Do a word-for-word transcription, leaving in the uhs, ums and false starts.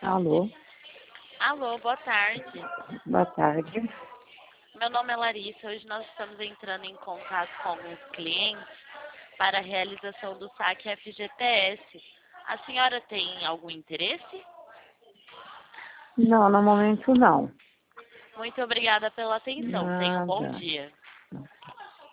Alô, Alô, boa tarde. boa tarde. Meu nome é Larissa. Hoje nós estamos entrando em contato com alguns clientes para a realização do saque F G T S. A senhora tem algum interesse? Não, no momento não. Muito obrigada pela atenção. Tenha um bom Nada. dia.